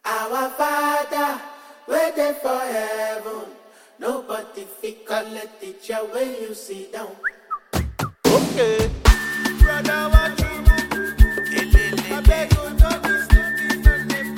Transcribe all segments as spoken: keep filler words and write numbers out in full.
Our Father, waiting for heaven. Nobody fit collect the chair when you sit down. Okay. Brother, what you do? I beg you, don't be sleeping on the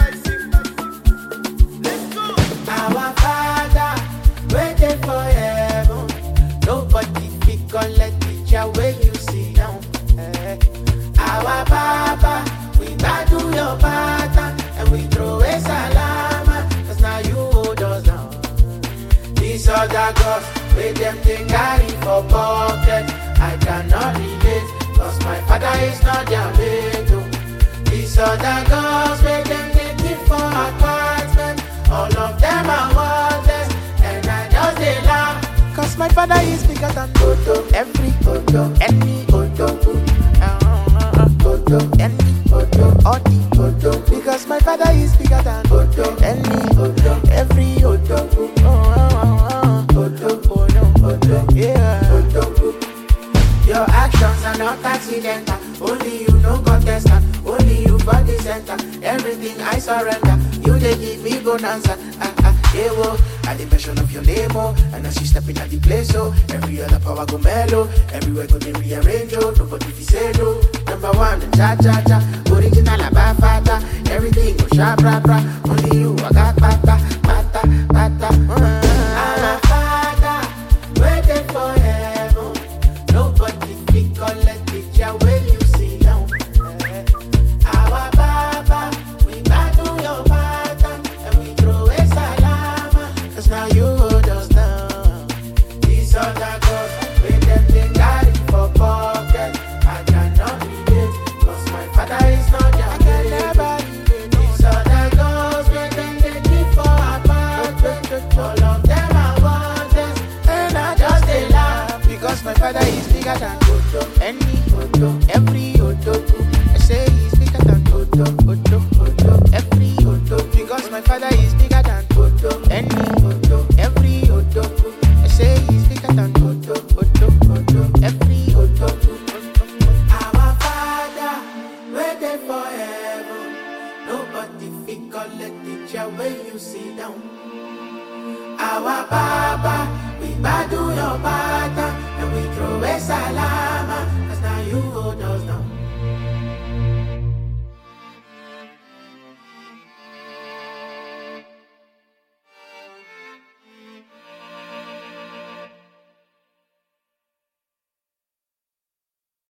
bicycle. Let's go. Our Father, waiting for heaven. Nobody fit collect the chair when you sit down. Eh. Our Baba, we do your pattern and we throw a salama. Cause now you hold us down. These other gods, with them they carry for pocket. I cannot relate, cause my father is not their mate. Oh. These other gods, with them they keep for apartment. All of them are worthless, and I just they laugh. Cause my father is bigger than Toto. Every Toto, any Toto. Toto, any Toto, all the Toto. Because my father is bigger than Toto. Any Toto, every Toto. Oh, oh, oh, oh. Toto, oh no, Toto, yeah. Toto. Your actions are not accidental. Only you no contestant. Only you for the center. Everything I surrender. You they give me bonanza. Ah ah, yeah, whoa. At the mention of your name, oh. And as you step in at the place, oh. Every other power go mellow. Everywhere go they rearrange, oh. Nobody fi say no. Number one, cha cha cha. Original abafata. Everything go sharp, rap, rap. Only you, I got pata, pata, pata. Uh, our Father, waiting for heaven. Nobody fit collect the chair when you sit down. Eh. Our Baba, we battle your pattern and we throw a salama. Cause now you hold us down. These other gods, with them they carry for pocket. I cannot relate, cause my father is not their mate. These other gods, with them they keep for apartment. All of them are worthless, and I just they laugh. Because my father is bigger than Toto. Any Toto, every Toto. I say he's bigger than Toto, Toto, Toto, every Toto. Because my father is bigger than Toto. Any Toto, every Toto. I say he's bigger than Toto, Toto, Toto, every Toto. Our Father, waiting for heaven. Nobody fit collect the chair when you sit down. Our Baba, we battle your pattern and we throw a salad.